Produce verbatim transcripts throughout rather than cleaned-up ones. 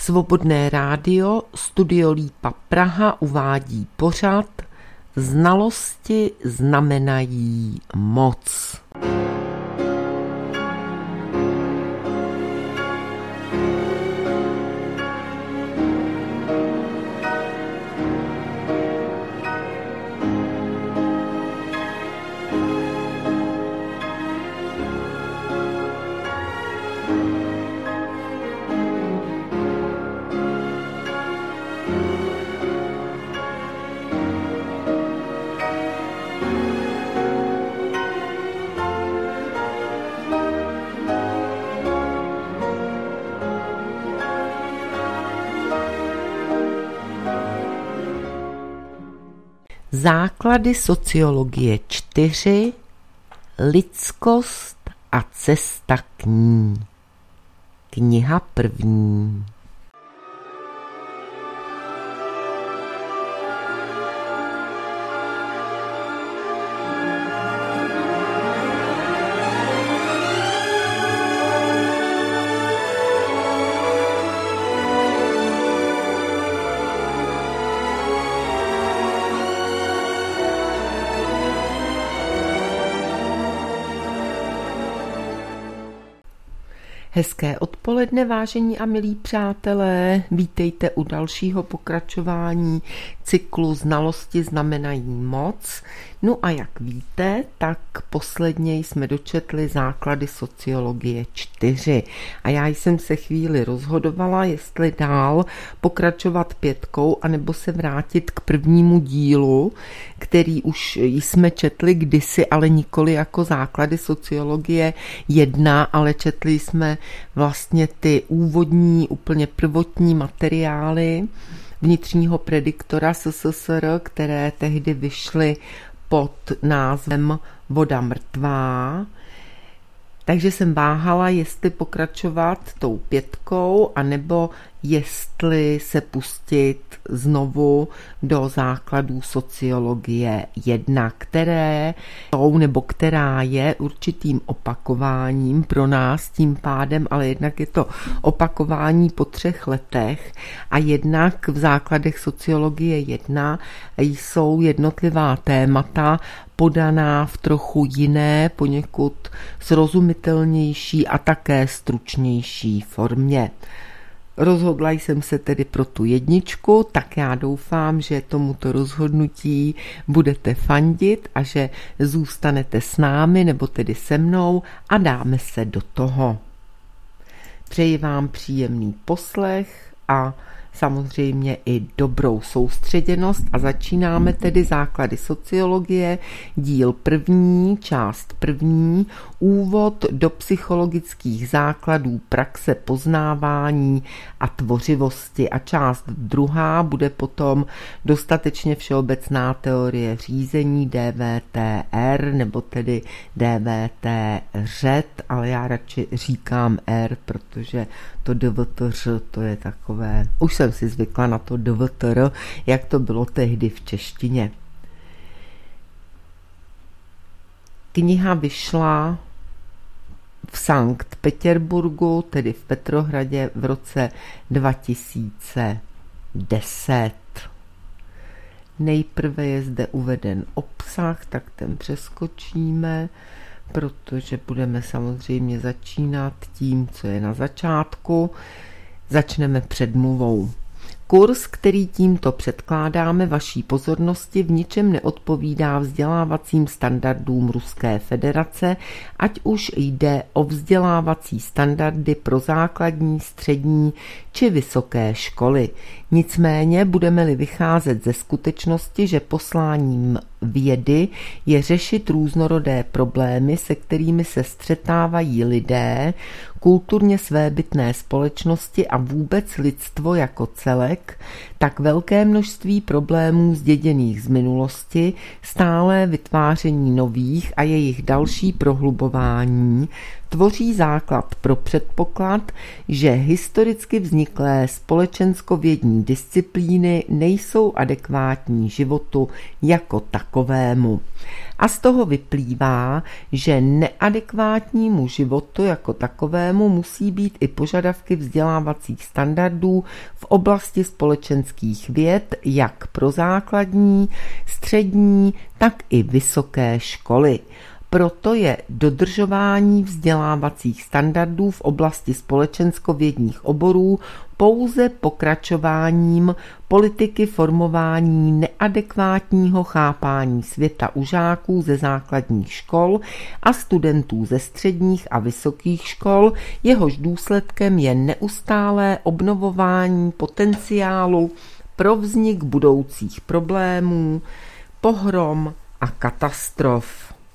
Svobodné rádio Studio Lípa Praha uvádí pořad Znalosti znamenají moc. Základy sociologie čtyři. Lidskost a cesta k ní. Kniha první. Hezké odpoledne, vážení a milí přátelé, vítejte u dalšího pokračování cyklu Znalosti znamenají moc. No a jak víte, tak posledně jsme dočetli základy sociologie čtyři. A já jsem se chvíli rozhodovala, jestli dál pokračovat pětkou, anebo se vrátit k prvnímu dílu, který už jsme četli kdysi, ale nikoli jako základy sociologie jedna, ale četli jsme vlastně ty úvodní, úplně prvotní materiály vnitřního prediktora S S S R, které tehdy vyšly pod názvem Voda mrtvá. Takže jsem váhala, jestli pokračovat tou pětkou, anebo jestli se pustit znovu do základů sociologie jedna, které jsou, nebo která je určitým opakováním pro nás tím pádem, ale jednak je to opakování po třech letech a jednak v základech sociologie jedna jsou jednotlivá témata podaná v trochu jiné, poněkud srozumitelnější a také stručnější formě. Rozhodla jsem se tedy pro tu jedničku, tak já doufám, že tomuto rozhodnutí budete fandit a že zůstanete s námi, nebo tedy se mnou a dáme se do toho. Přeji vám příjemný poslech a samozřejmě i dobrou soustředěnost a začínáme tedy základy sociologie, díl první, část první, úvod do psychologických základů praxe poznávání a tvořivosti a část druhá bude potom dostatečně všeobecná teorie řízení D V T R nebo tedy D V T řet, ale já radši říkám R, protože to D V T R to je takové, už jsem si zvykla na to D V T R, jak to bylo tehdy v češtině. Kniha vyšla v Sankt Petěrburgu, tedy v Petrohradě v roce dva tisíce deset. Nejprve je zde uveden obsah, tak ten přeskočíme, protože budeme samozřejmě začínat tím, co je na začátku. Začneme předmluvou. Kurz, který tímto předkládáme vaší pozornosti, v ničem neodpovídá vzdělávacím standardům Ruské federace, ať už jde o vzdělávací standardy pro základní, střední či vysoké školy. Nicméně budeme-li vycházet ze skutečnosti, že posláním vědy je řešit různorodé problémy, se kterými se střetávají lidé, kulturně svébytné společnosti a vůbec lidstvo jako celek, tak velké množství problémů zděděných z minulosti, stále vytváření nových a jejich další prohlubování tvoří základ pro předpoklad, že historicky vzniklé společenskovědní disciplíny nejsou adekvátní životu jako takovému. A z toho vyplývá, že neadekvátnímu životu jako takovému musí být i požadavky vzdělávacích standardů v oblasti společenských věd jak pro základní, střední, tak i vysoké školy. Proto je dodržování vzdělávacích standardů v oblasti společenskovědních oborů pouze pokračováním politiky formování neadekvátního chápání světa u žáků ze základních škol a studentů ze středních a vysokých škol, jehož důsledkem je neustálé obnovování potenciálu pro vznik budoucích problémů, pohrom a katastrof.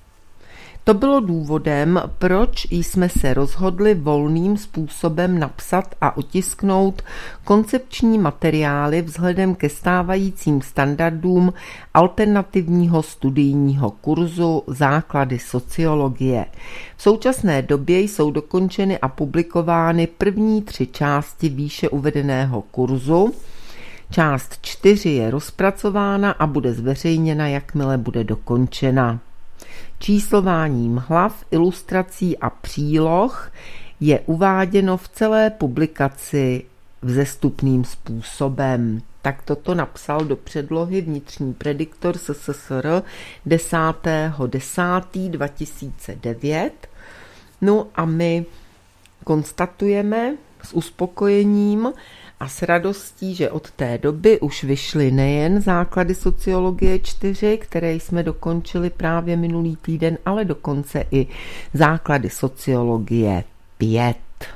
To bylo důvodem, proč jsme se rozhodli volným způsobem napsat a otisknout koncepční materiály vzhledem ke stávajícím standardům alternativního studijního kurzu Základy sociologie. V současné době jsou dokončeny a publikovány první tři části výše uvedeného kurzu. Část čtyři je rozpracována a bude zveřejněna, jakmile bude dokončena. Číslováním hlav, ilustrací a příloh je uváděno v celé publikaci vzestupným způsobem. Tak toto napsal do předlohy vnitřní prediktor S S S R desátého desátého dva tisíce devět. No a my konstatujeme s uspokojením a s radostí, že od té doby už vyšly nejen základy sociologie čtyři, které jsme dokončili právě minulý týden, ale dokonce i základy sociologie pět.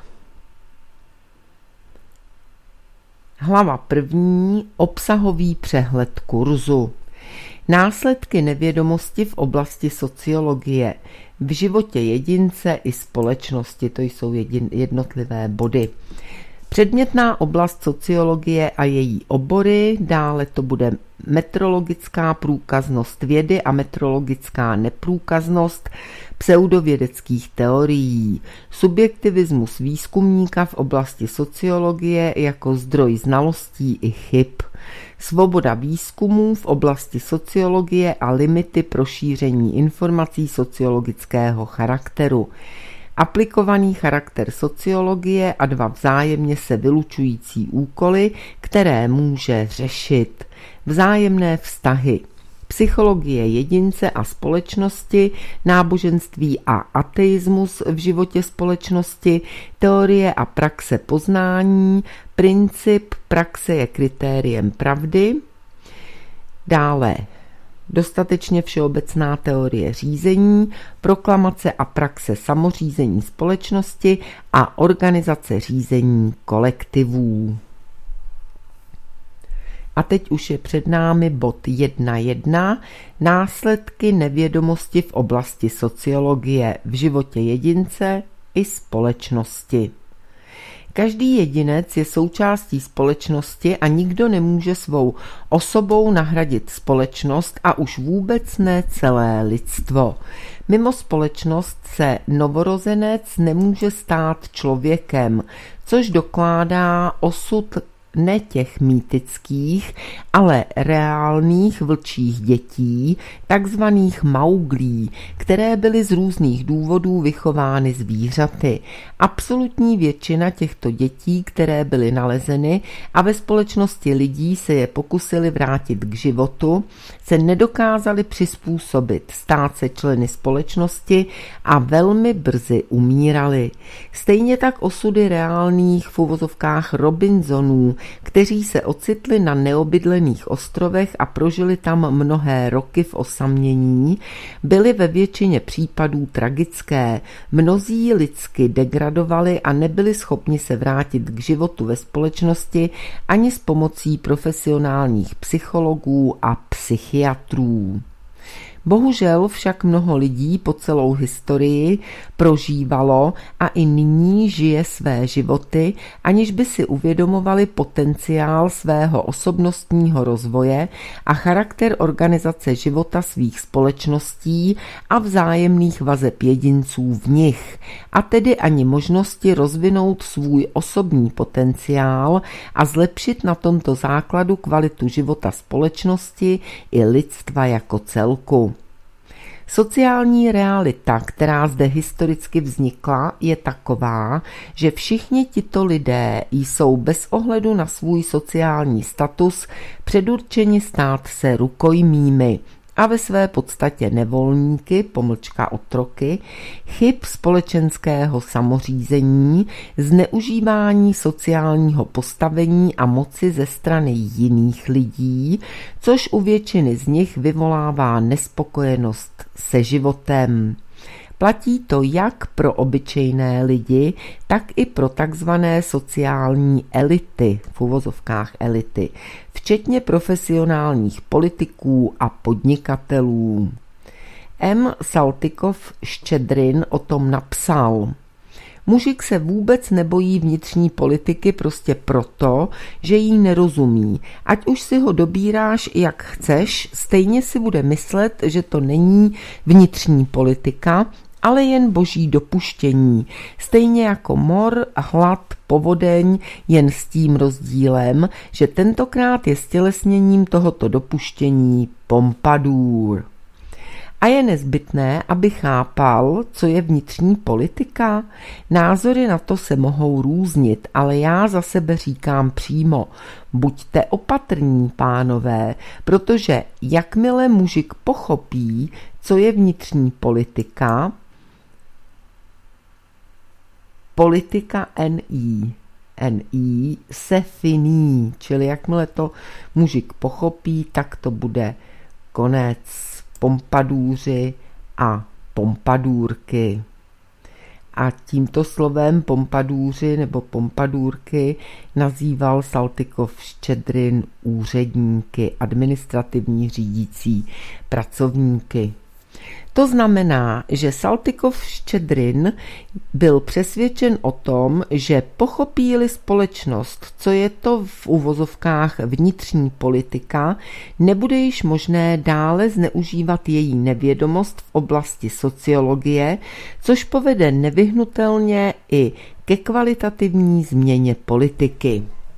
Hlava první. Obsahový přehled kurzu. Následky nevědomosti v oblasti sociologie v životě jedince i společnosti, to jsou jednotlivé body. Předmětná oblast sociologie a její obory, dále to bude metrologická průkaznost vědy a metrologická neprůkaznost pseudovědeckých teorií, subjektivismus výzkumníka v oblasti sociologie jako zdroj znalostí i chyb, svoboda výzkumů v oblasti sociologie a limity pro šíření informací sociologického charakteru, aplikovaný charakter sociologie a dva vzájemně se vylučující úkoly, které může řešit. Vzájemné vztahy, psychologie jedince a společnosti, náboženství a ateismus v životě společnosti, teorie a praxe poznání, princip praxe je kritériem pravdy, dále dostatečně všeobecná teorie řízení, proklamace a praxe samořízení společnosti a organizace řízení kolektivů. A teď už je před námi bod jedna tečka jedna. Následky nevědomosti v oblasti sociologie v životě jedince i společnosti. Každý jedinec je součástí společnosti a nikdo nemůže svou osobou nahradit společnost a už vůbec ne celé lidstvo. Mimo společnost se novorozenec nemůže stát člověkem, což dokládá osud ne těch mýtických, ale reálných vlčích dětí, takzvaných mauglí, které byly z různých důvodů vychovány zvířaty. Absolutní většina těchto dětí, které byly nalezeny a ve společnosti lidí se je pokusili vrátit k životu, se nedokázali přizpůsobit, stát se členy společnosti a velmi brzy umírali. Stejně tak osudy reálných v uvozovkách Robinsonů, kteří se ocitli na neobydlených ostrovech a prožili tam mnohé roky v osamění, byly ve většině případů tragické. Mnozí lidsky degradovali a nebyli schopni se vrátit k životu ve společnosti ani s pomocí profesionálních psychologů a psychiatrů. Bohužel však mnoho lidí po celou historii prožívalo a i nyní žije své životy, aniž by si uvědomovali potenciál svého osobnostního rozvoje a charakter organizace života svých společností a vzájemných vazeb jedinců v nich, a tedy ani možnosti rozvinout svůj osobní potenciál a zlepšit na tomto základu kvalitu života společnosti i lidstva jako celku. Sociální realita, která zde historicky vznikla, je taková, že všichni tito lidé jsou bez ohledu na svůj sociální status předurčeni stát se rukojmími a ve své podstatě nevolníky, pomlčka otroky, chyb společenského samořízení, zneužívání sociálního postavení a moci ze strany jiných lidí, což u většiny z nich vyvolává nespokojenost se životem. Platí to jak pro obyčejné lidi, tak i pro takzvané sociální elity, v uvozovkách elity, včetně profesionálních politiků a podnikatelů. M. Saltykov-Ščedrin o tom napsal: Mužik se vůbec nebojí vnitřní politiky prostě proto, že jí nerozumí. Ať už si ho dobíráš jak chceš, stejně si bude myslet, že to není vnitřní politika, ale jen boží dopuštění. Stejně jako mor, hlad, povodeň, jen s tím rozdílem, že tentokrát je stělesněním tohoto dopuštění Pompadour. A je nezbytné, aby chápal, co je vnitřní politika? Názory na to se mohou různit, ale já za sebe říkám přímo: buďte opatrní, pánové, protože jakmile mužik pochopí, co je vnitřní politika, politika N I, N I se finí, čili jakmile to mužik pochopí, tak to bude konec. Pompadůři a pompadůrky. A tímto slovem pompadůři nebo pompadůrky nazýval Saltykov-Ščedrin úředníky, administrativní řídící pracovníky. To znamená, že Saltykov-Ščedrin byl přesvědčen o tom, že pochopí-li společnost, co je to v uvozovkách vnitřní politika, nebude již možné dále zneužívat její nevědomost v oblasti sociologie, což povede nevyhnutelně i ke kvalitativní změně politiky.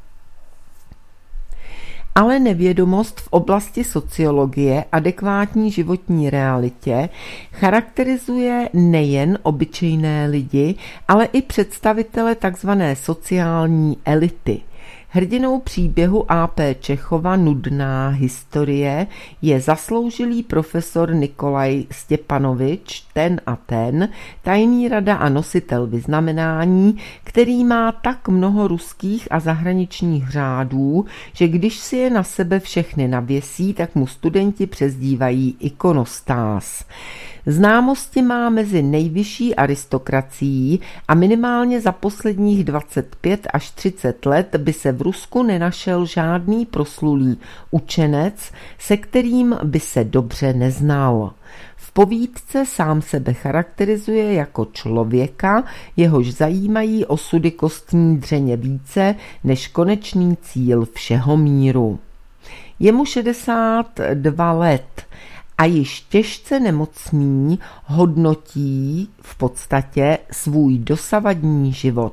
Ale nevědomost v oblasti sociologie adekvátní životní realitě charakterizuje nejen obyčejné lidi, ale i představitele tzv. Sociální elity. Hrdinou příběhu A P Čechova Nudná historie je zasloužilý profesor Nikolaj Stěpanovič, ten a ten, tajný rada a nositel vyznamenání, který má tak mnoho ruských a zahraničních řádů, že když si je na sebe všechny navěsí, tak mu studenti přezdívají ikonostáz. Známosti má mezi nejvyšší aristokracií a minimálně za posledních dvacet pět až třicet let by se v Rusku nenašel žádný proslulý učenec, se kterým by se dobře neznal. V povídce sám sebe charakterizuje jako člověka, jehož zajímají osudy kostní dřeně více než konečný cíl všeho míru. Je mu šedesát dva let a již těžce nemocný hodnotí v podstatě svůj dosavadní život.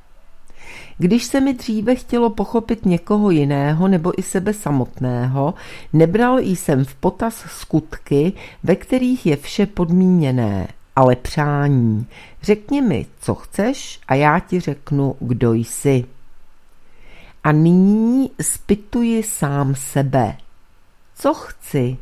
Když se mi dříve chtělo pochopit někoho jiného nebo i sebe samotného, nebral jsem v potaz skutky, ve kterých je vše podmíněné, ale přání. Řekni mi, co chceš, a já ti řeknu, kdo jsi. A nyní zpytuji sám sebe. Co chci?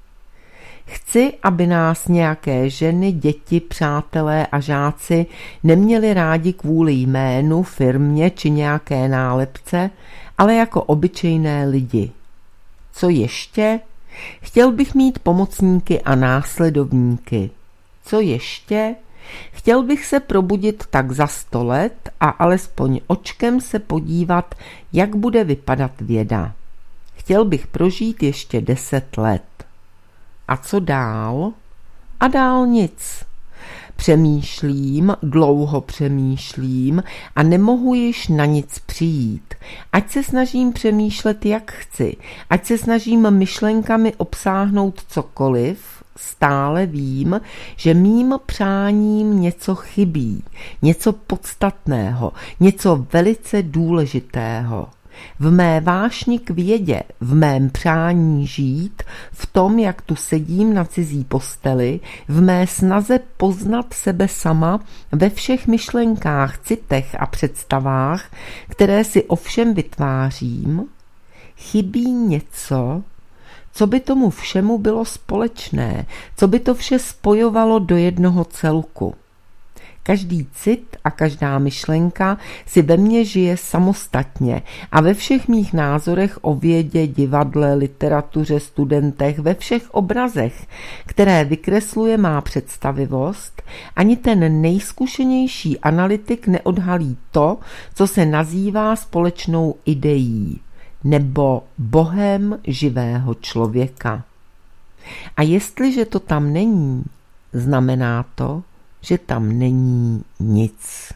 Chci, aby nás nějaké ženy, děti, přátelé a žáci neměli rádi kvůli jménu, firmě či nějaké nálepce, ale jako obyčejné lidi. Co ještě? Chtěl bych mít pomocníky a následovníky. Co ještě? Chtěl bych se probudit tak za sto let a alespoň očkem se podívat, jak bude vypadat věda. Chtěl bych prožít ještě deset let. A co dál? A dál nic. Přemýšlím, dlouho přemýšlím a nemohu již na nic přijít. Ať se snažím přemýšlet, jak chci, ať se snažím myšlenkami obsáhnout cokoliv, stále vím, že mým přáním něco chybí, něco podstatného, něco velice důležitého. V mé vášni k vědě, v mém přání žít, v tom, jak tu sedím na cizí posteli, v mé snaze poznat sebe sama ve všech myšlenkách, citech a představách, které si ovšem vytvářím, chybí něco, co by tomu všemu bylo společné, co by to vše spojovalo do jednoho celku. Každý cit a každá myšlenka si ve mně žije samostatně a ve všech mých názorech o vědě, divadle, literatuře, studentech, ve všech obrazech, které vykresluje má představivost, ani ten nejzkušenější analytik neodhalí to, co se nazývá společnou ideí nebo bohem živého člověka. A jestliže to tam není, znamená to, že tam není nic.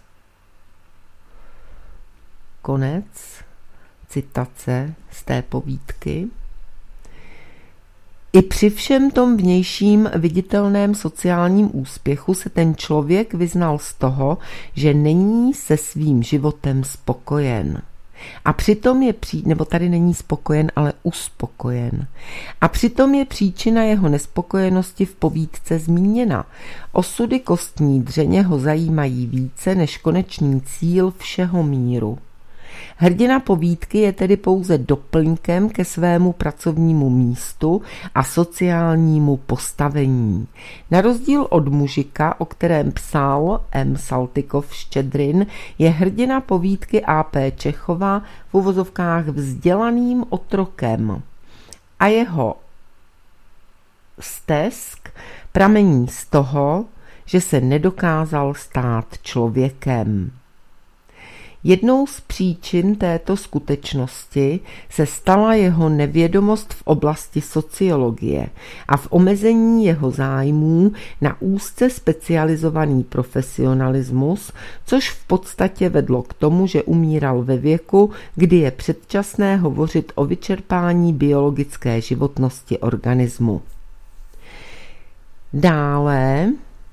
Konec citace z té povídky. I při všem tom vnějším viditelném sociálním úspěchu se ten člověk vyznal z toho, že není se svým životem spokojen. A přitom je pří, nebo tady není spokojen, ale uspokojen. A přitom je příčina jeho nespokojenosti v povídce zmíněna. Osudy kostní dřeně ho zajímají více než konečný cíl všeho míru. Hrdina povídky je tedy pouze doplňkem ke svému pracovnímu místu a sociálnímu postavení. Na rozdíl od mužika, o kterém psal M. Saltykov-Ščedrin, je hrdina povídky A P Čechova v uvozovkách vzdělaným otrokem a jeho stesk pramení z toho, že se nedokázal stát člověkem. Jednou z příčin této skutečnosti se stala jeho nevědomost v oblasti sociologie a v omezení jeho zájmů na úzce specializovaný profesionalismus, což v podstatě vedlo k tomu, že umíral ve věku, kdy je předčasné hovořit o vyčerpání biologické životnosti organismu. Dále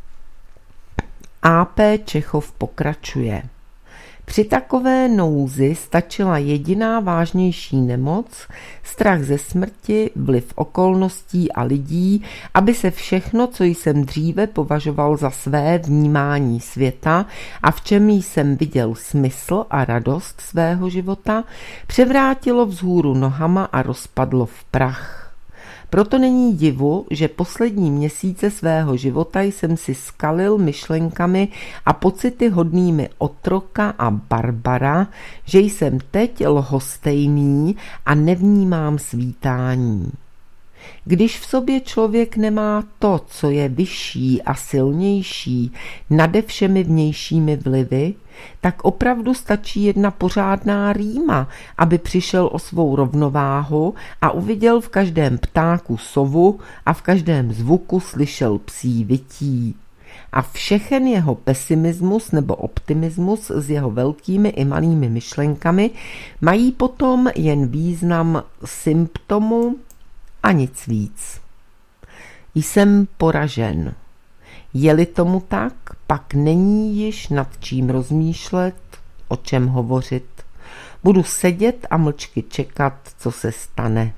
A P Čechov pokračuje. Při takové nouzi stačila jediná vážnější nemoc, strach ze smrti, vliv okolností a lidí, aby se všechno, co jsem dříve považoval za své vnímání světa a v čem jsem viděl smysl a radost svého života, převrátilo vzhůru nohama a rozpadlo v prach. Proto není divu, že poslední měsíce svého života jsem si skalil myšlenkami a pocity hodnými otroka a barbara, že jsem teď lhostejný a nevnímám svítání. Když v sobě člověk nemá to, co je vyšší a silnější nade všemi vnějšími vlivy, tak opravdu stačí jedna pořádná rýma, aby přišel o svou rovnováhu a uviděl v každém ptáku sovu a v každém zvuku slyšel psí vytí. A všechen jeho pesimismus nebo optimismus s jeho velkými i malými myšlenkami mají potom jen význam symptomu a nic víc. Jsem poražen. Je-li tomu tak, pak není již nad čím rozmýšlet, o čem hovořit. Budu sedět a mlčky čekat, co se stane.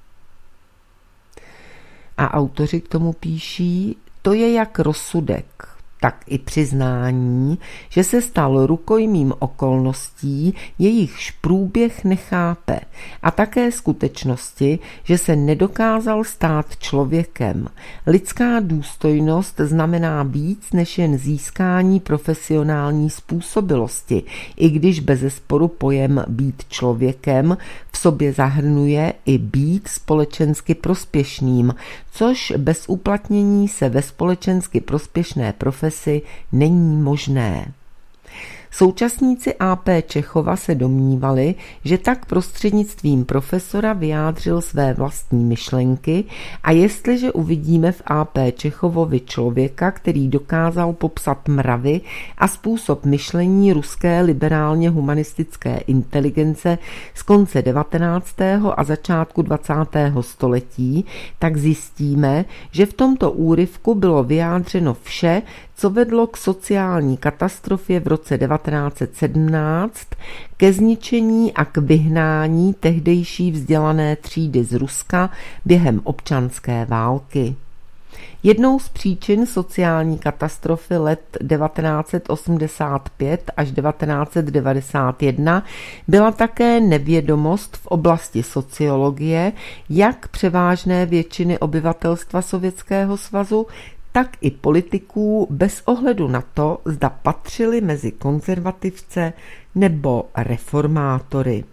A autoři k tomu píší, to je jak rozsudek, tak i přiznání, že se stal rukojmím okolností, jejichž průběh nechápe, a také skutečnosti, že se nedokázal stát člověkem. Lidská důstojnost znamená víc než jen získání profesionální způsobilosti, i když bezesporu pojem být člověkem v sobě zahrnuje i být společensky prospěšným, což bez uplatnění se ve společensky prospěšné profesi není možné. Současníci A P Čechova se domnívali, že tak prostřednictvím profesora vyjádřil své vlastní myšlenky a jestliže uvidíme v A P Čechovovi člověka, který dokázal popsat mravy a způsob myšlení ruské liberálně humanistické inteligence z konce devatenáctého a začátku dvacátého století, tak zjistíme, že v tomto úryvku bylo vyjádřeno vše, co vedlo k sociální katastrofě v roce devatenáct set sedmnáct, ke zničení a k vyhnání tehdejší vzdělané třídy z Ruska během občanské války. Jednou z příčin sociální katastrofy let devatenáct set osmdesát pět až devatenáct set devadesát jedna byla také nevědomost v oblasti sociologie jak převážné většiny obyvatelstva Sovětského svazu, tak i politiků bez ohledu na to, zda patřili mezi konzervativce nebo reformátory.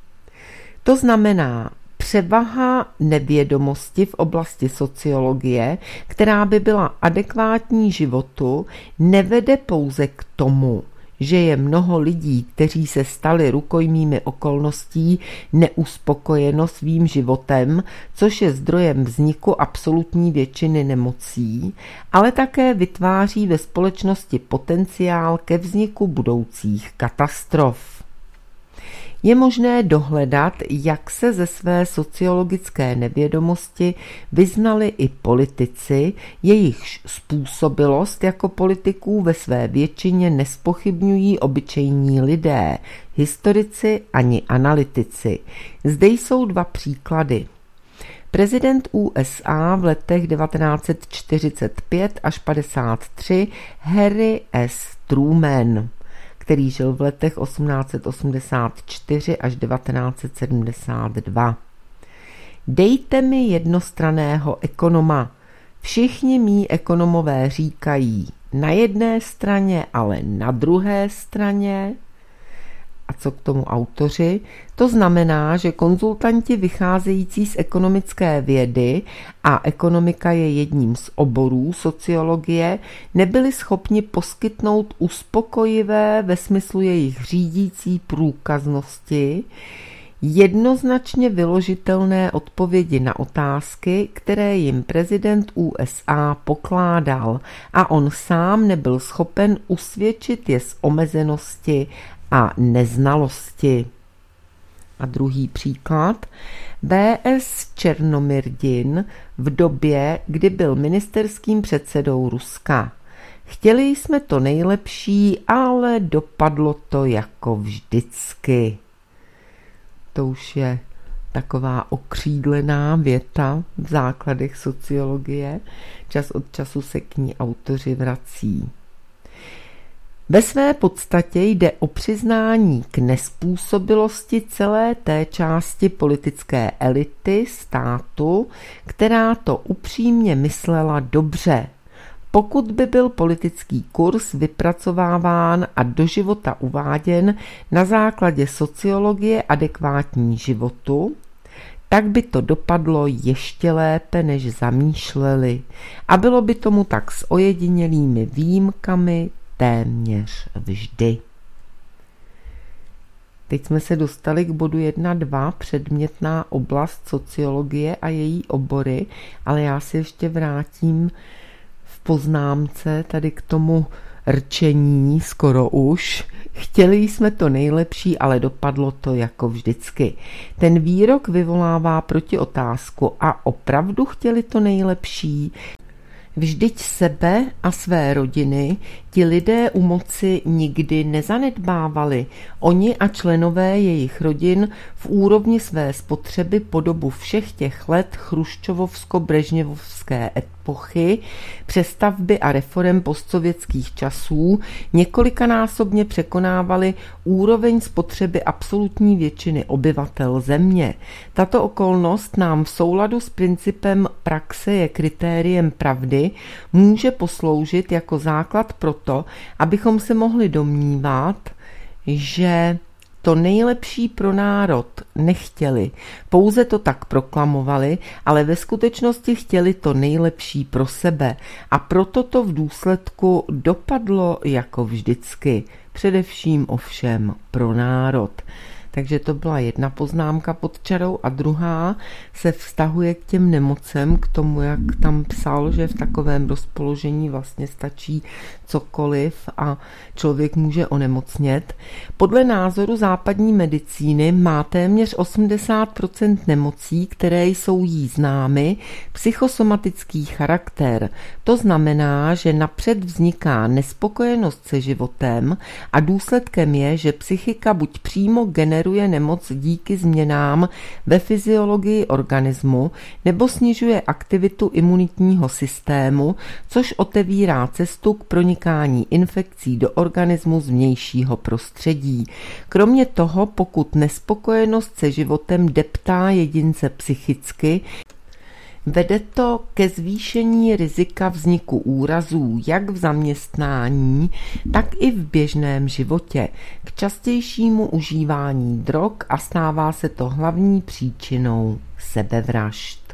To znamená, převaha nevědomosti v oblasti sociologie, která by byla adekvátní životu, nevede pouze k tomu, že je mnoho lidí, kteří se stali rukojmími okolností, neuspokojeno svým životem, což je zdrojem vzniku absolutní většiny nemocí, ale také vytváří ve společnosti potenciál ke vzniku budoucích katastrof. Je možné dohledat, jak se ze své sociologické nevědomosti vyznali i politici, jejichž způsobilost jako politiků ve své většině nespochybňují obyčejní lidé, historici ani analytici. Zde jsou dva příklady. Prezident U S A v letech devatenáct set čtyřicet pět až padesát tři Harry S. Truman, který žil v letech osmnáct set osmdesát čtyři až devatenáct set sedmdesát dva. Dejte mi jednostranného ekonoma. Všichni mí ekonomové říkají na jedné straně, ale na druhé straně. A co k tomu autoři? To znamená, že konzultanti vycházející z ekonomické vědy, a ekonomika je jedním z oborů sociologie, nebyli schopni poskytnout uspokojivé ve smyslu jejich řídící průkaznosti jednoznačně vyložitelné odpovědi na otázky, které jim prezident U S A pokládal, a on sám nebyl schopen usvědčit je z omezenosti a neznalosti. A druhý příklad. B S Černomyrdin v době, kdy byl ministerským předsedou Ruska. Chtěli jsme to nejlepší, ale dopadlo to jako vždycky. To už je taková okřídlená věta v základech sociologie. Čas od času se k ní autoři vrací. Ve své podstatě jde o přiznání k nezpůsobilosti celé té části politické elity státu, která to upřímně myslela dobře. Pokud by byl politický kurz vypracováván a do života uváděn na základě sociologie adekvátní životu, tak by to dopadlo ještě lépe, než zamýšleli. A bylo by tomu tak s ojedinělými výjimkami téměř vždy. Teď jsme se dostali k bodu jedna dva, předmětná oblast sociologie a její obory, ale já se ještě vrátím v poznámce tady k tomu rčení skoro už. Chtěli jsme to nejlepší, ale dopadlo to jako vždycky. Ten výrok vyvolává protiotázku: a opravdu chtěli to nejlepší? Vždyť sebe a své rodiny ti lidé u moci nikdy nezanedbávali. Oni a členové jejich rodin v úrovni své spotřeby po dobu všech těch let chruščovovsko-brežněvovské epochy, přestavby a reforem postsovětských časů několikanásobně překonávali úroveň spotřeby absolutní většiny obyvatel země. Tato okolnost nám v souladu s principem praxe je kritériem pravdy může posloužit jako základ pro to, abychom se mohli domnívat, že to nejlepší pro národ nechtěli. Pouze to tak proklamovali, ale ve skutečnosti chtěli to nejlepší pro sebe. A proto to v důsledku dopadlo jako vždycky. Především ovšem pro národ. Takže to byla jedna poznámka pod čarou a druhá se vztahuje k těm nemocem, k tomu, jak tam psal, že v takovém rozpoložení vlastně stačí cokoliv a člověk může onemocnět. Podle názoru západní medicíny má téměř osmdesát procent nemocí, které jsou jí známy, psychosomatický charakter. To znamená, že napřed vzniká nespokojenost se životem a důsledkem je, že psychika buď přímo generuje nemoc díky změnám ve fyziologii organismu nebo snižuje aktivitu imunitního systému, což otevírá cestu k pronikání infekcí do organismu z vnějšího prostředí. Kromě toho, pokud nespokojenost se životem deptá jedince psychicky, vede to ke zvýšení rizika vzniku úrazů jak v zaměstnání, tak i v běžném životě, k častějšímu užívání drog a stává se to hlavní příčinou sebevražd.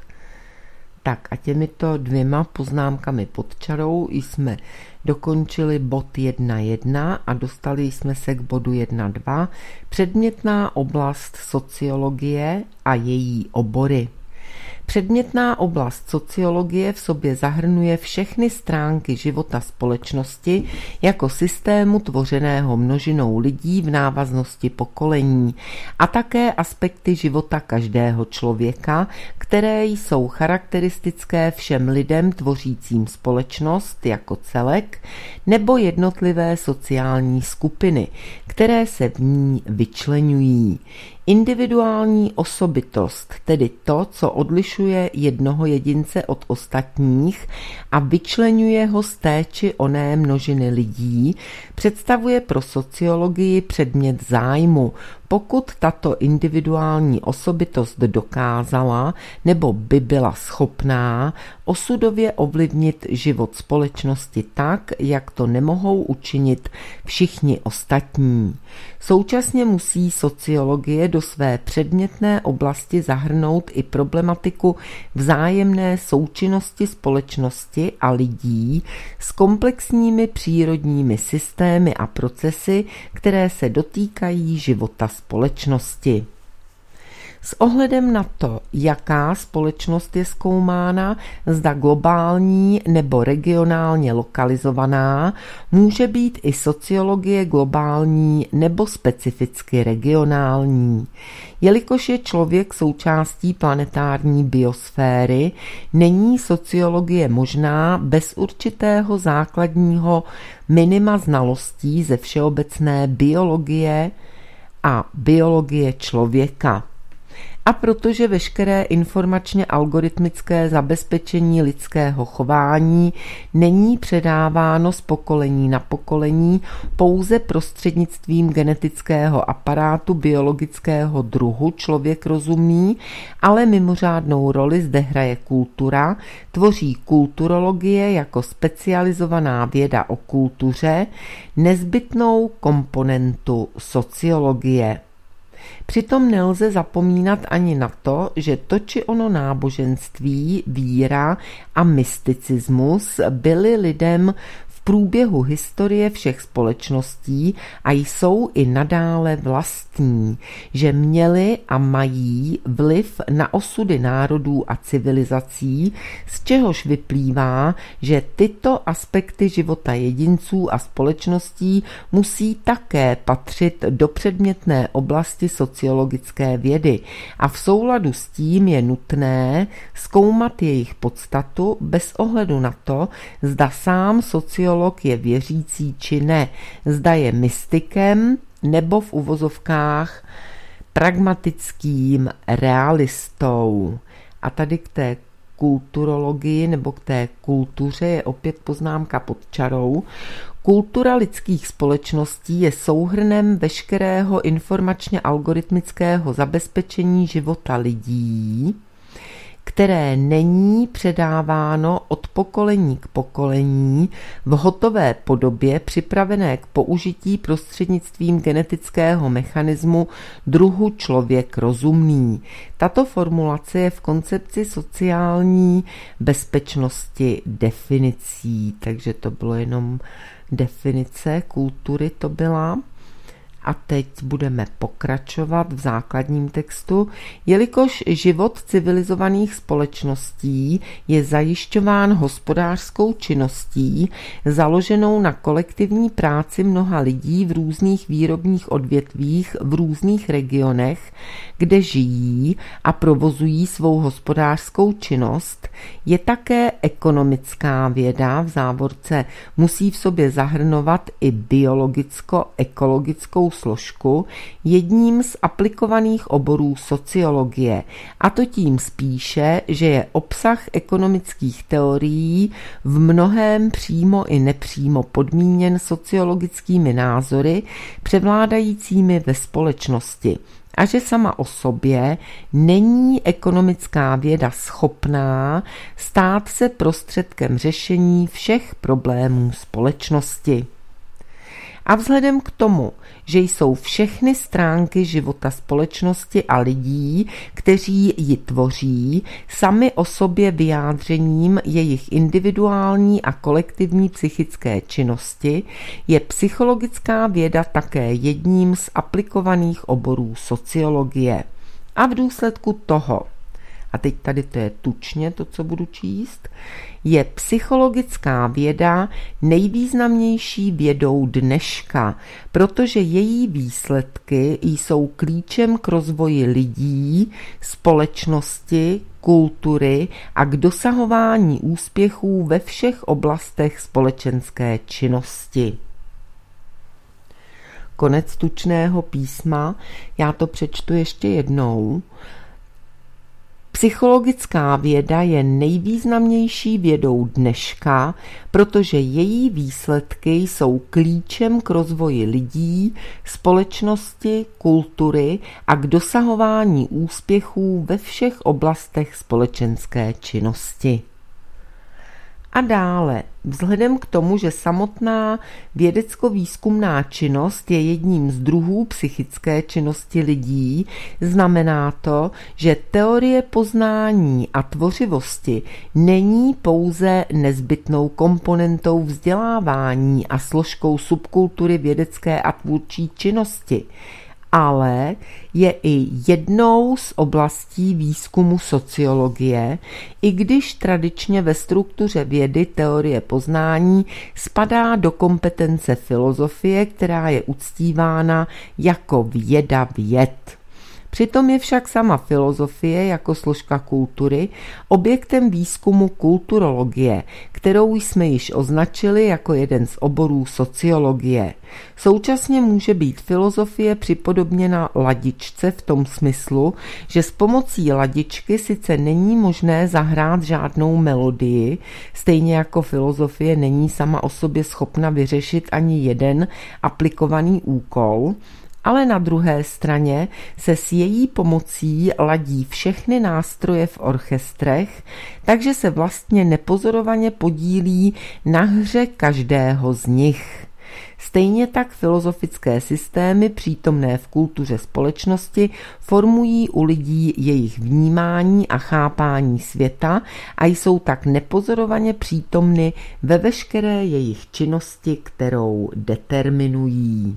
Tak a těmito dvěma poznámkami pod čarou jsme dokončili bod jedna tečka jedna a dostali jsme se k bodu jedna tečka dva, předmětná oblast sociologie a její obory. Předmětná oblast sociologie v sobě zahrnuje všechny stránky života společnosti jako systému tvořeného množinou lidí v návaznosti pokolení a také aspekty života každého člověka, které jsou charakteristické všem lidem tvořícím společnost jako celek nebo jednotlivé sociální skupiny, které se v ní vyčleňují. Individuální osobitost, tedy to, co odlišuje jednoho jedince od ostatních a vyčleňuje ho z té či oné množiny lidí, představuje pro sociologii předmět zájmu, pokud tato individuální osobitost dokázala nebo by byla schopná osudově ovlivnit život společnosti tak, jak to nemohou učinit všichni ostatní. Současně musí sociologie do své předmětné oblasti zahrnout i problematiku vzájemné součinnosti společnosti a lidí s komplexními přírodními systémy a procesy, které se dotýkají života společnosti. S ohledem na to, jaká společnost je zkoumána, zda globální nebo regionálně lokalizovaná, může být i sociologie globální nebo specificky regionální. Jelikož je člověk součástí planetární biosféry, není sociologie možná bez určitého základního minima znalostí ze všeobecné biologie a biologie člověka. A protože veškeré informačně algoritmické zabezpečení lidského chování není předáváno z pokolení na pokolení pouze prostřednictvím genetického aparátu biologického druhu člověk rozumný, ale mimořádnou roli zde hraje kultura, tvoří kulturologie jako specializovaná věda o kultuře nezbytnou komponentu sociologie. Přitom nelze zapomínat ani na to, že to či ono náboženství, víra a mysticismus byly lidem v průběhu historie všech společností a jsou i nadále vlastní, že měli a mají vliv na osudy národů a civilizací, z čehož vyplývá, že tyto aspekty života jedinců a společností musí také patřit do předmětné oblasti sociologické vědy a v souladu s tím je nutné zkoumat jejich podstatu bez ohledu na to, zda sám sociolog je věřící či ne, zda je mystikem nebo v uvozovkách pragmatickým realistou. A tady k té kulturologii nebo k té kultuře je opět poznámka pod čarou. Kultura lidských společností je souhrnem veškerého informačně algoritmického zabezpečení života lidí, které není předáváno od pokolení k pokolení v hotové podobě připravené k použití prostřednictvím genetického mechanismu druhu člověk rozumný. Tato formulace je v koncepci sociální bezpečnosti definicí, takže to bylo jenom definice kultury, to byla. A teď budeme pokračovat v základním textu. Jelikož život civilizovaných společností je zajišťován hospodářskou činností, založenou na kolektivní práci mnoha lidí v různých výrobních odvětvích v různých regionech, kde žijí a provozují svou hospodářskou činnost, je také ekonomická věda, v závorce musí v sobě zahrnovat i biologicko-ekologickou složku, jedním z aplikovaných oborů sociologie, a to tím spíše, že je obsah ekonomických teorií v mnohém přímo i nepřímo podmíněn sociologickými názory převládajícími ve společnosti a že sama o sobě není ekonomická věda schopná stát se prostředkem řešení všech problémů společnosti. A vzhledem k tomu, že jsou všechny stránky života společnosti a lidí, kteří ji tvoří, sami o sobě vyjádřením jejich individuální a kolektivní psychické činnosti, je psychologická věda také jedním z aplikovaných oborů sociologie. A v důsledku toho, a teď tady to je tučně to, co budu číst, je psychologická věda nejvýznamnější vědou dneška, protože její výsledky jsou klíčem k rozvoji lidí, společnosti, kultury a k dosahování úspěchů ve všech oblastech společenské činnosti. Konec tučného písma, já to přečtu ještě jednou. Psychologická věda je nejvýznamnější vědou dneška, protože její výsledky jsou klíčem k rozvoji lidí, společnosti, kultury a k dosahování úspěchů ve všech oblastech společenské činnosti. A dále, vzhledem k tomu, že samotná vědecko-výzkumná činnost je jedním z druhů psychické činnosti lidí, znamená to, že teorie poznání a tvořivosti není pouze nezbytnou komponentou vzdělávání a složkou subkultury vědecké a tvůrčí činnosti, ale je i jednou z oblastí výzkumu sociologie, i když tradičně ve struktuře vědy teorie poznání spadá do kompetence filozofie, která je uctívána jako věda věd. Přitom je však sama filozofie jako složka kultury objektem výzkumu kulturologie, kterou jsme již označili jako jeden z oborů sociologie. Současně může být filozofie připodobněna ladičce v tom smyslu, že s pomocí ladičky sice není možné zahrát žádnou melodii, stejně jako filozofie není sama o sobě schopna vyřešit ani jeden aplikovaný úkol, ale na druhé straně se s její pomocí ladí všechny nástroje v orchestrech, takže se vlastně nepozorovaně podílí na hře každého z nich. Stejně tak filozofické systémy přítomné v kultuře společnosti formují u lidí jejich vnímání a chápání světa a jsou tak nepozorovaně přítomny ve veškeré jejich činnosti, kterou determinují.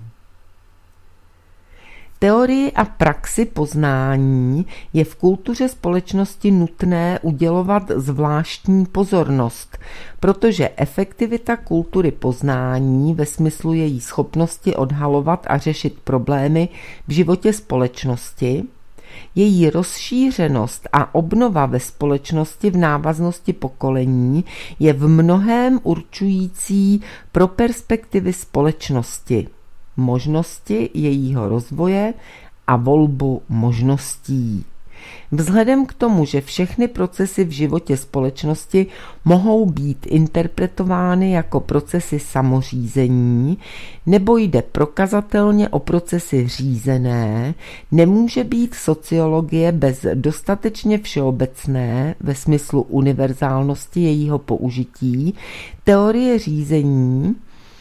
Teorii a praxi poznání je v kultuře společnosti nutné udělovat zvláštní pozornost, protože efektivita kultury poznání ve smyslu její schopnosti odhalovat a řešit problémy v životě společnosti, její rozšířenost a obnova ve společnosti v návaznosti pokolení je v mnohém určující pro perspektivy společnosti, možnosti jejího rozvoje a volbu možností. Vzhledem k tomu, že všechny procesy v životě společnosti mohou být interpretovány jako procesy samořízení, nebo jde prokazatelně o procesy řízené, nemůže být sociologie bez dostatečně všeobecné, ve smyslu univerzálnosti jejího použití, teorie řízení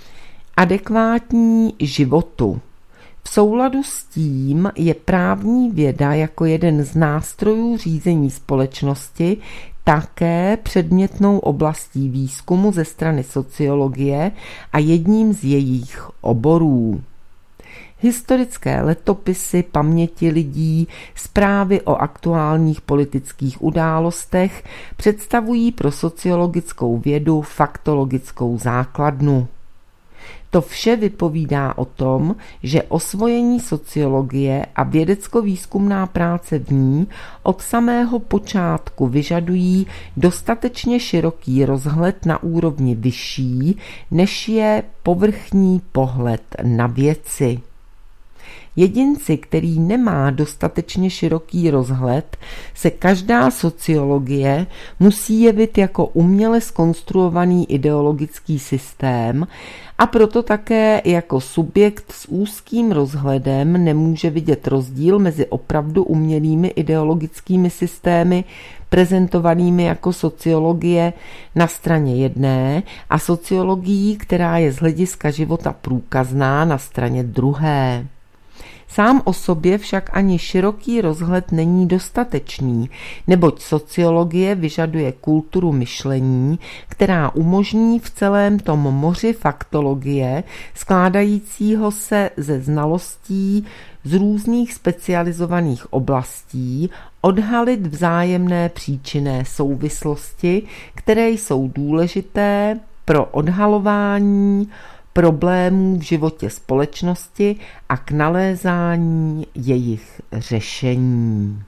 adekvátní životu. V souladu s tím je právní věda jako jeden z nástrojů řízení společnosti také předmětnou oblastí výzkumu ze strany sociologie a jedním z jejich oborů. Historické letopisy, paměti lidí, zprávy o aktuálních politických událostech představují pro sociologickou vědu faktologickou základnu. To vše vypovídá o tom, že osvojení sociologie a vědecko-výzkumná práce v ní od samého počátku vyžadují dostatečně široký rozhled na úrovni vyšší, než je povrchní pohled na věci. Jedinci, který nemá dostatečně široký rozhled, se každá sociologie musí jevit jako uměle zkonstruovaný ideologický systém a proto také jako subjekt s úzkým rozhledem nemůže vidět rozdíl mezi opravdu umělými ideologickými systémy prezentovanými jako sociologie na straně jedné a sociologií, která je z hlediska života průkazná na straně druhé. Sám o sobě však ani široký rozhled není dostatečný, neboť sociologie vyžaduje kulturu myšlení, která umožní v celém tom moři faktologie, skládajícího se ze znalostí z různých specializovaných oblastí, odhalit vzájemné příčinné souvislosti, které jsou důležité pro odhalování problémů v životě společnosti a k nalézání jejich řešení.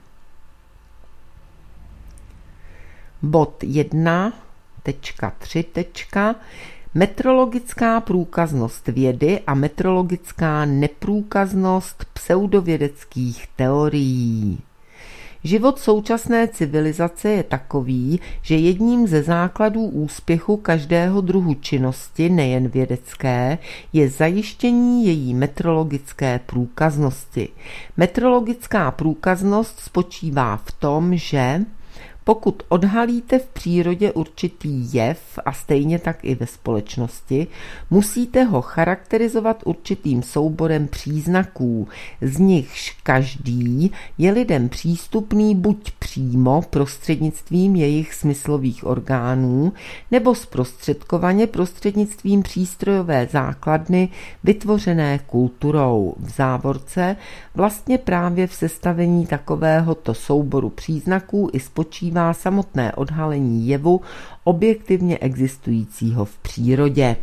Bod jedna tečka tři. Metrologická průkaznost vědy a metrologická neprůkaznost pseudovědeckých teorií. Život současné civilizace je takový, že jedním ze základů úspěchu každého druhu činnosti, nejen vědecké, je zajištění její metrologické průkaznosti. Metrologická průkaznost spočívá v tom, že pokud odhalíte v přírodě určitý jev a stejně tak i ve společnosti, musíte ho charakterizovat určitým souborem příznaků, z nichž každý je lidem přístupný buď přímo prostřednictvím jejich smyslových orgánů, nebo zprostředkovaně prostřednictvím přístrojové základny vytvořené kulturou. V závorce vlastně právě v sestavení takovéhoto souboru příznaků i spočívá samotné odhalení jevu objektivně existujícího v přírodě.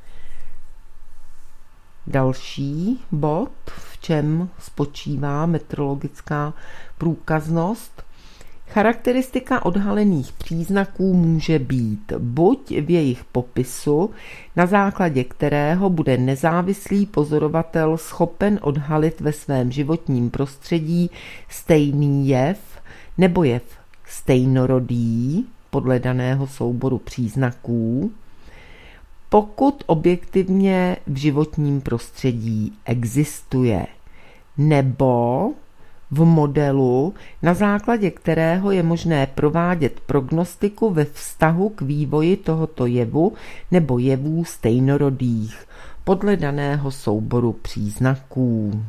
Další bod, v čem spočívá metrologická průkaznost. Charakteristika odhalených příznaků může být buď v jejich popisu, na základě kterého bude nezávislý pozorovatel schopen odhalit ve svém životním prostředí stejný jev, nebo jev stejnorodý podle daného souboru příznaků, pokud objektivně v životním prostředí existuje, nebo v modelu, na základě kterého je možné provádět prognostiku ve vztahu k vývoji tohoto jevu nebo jevů stejnorodých podle daného souboru příznaků.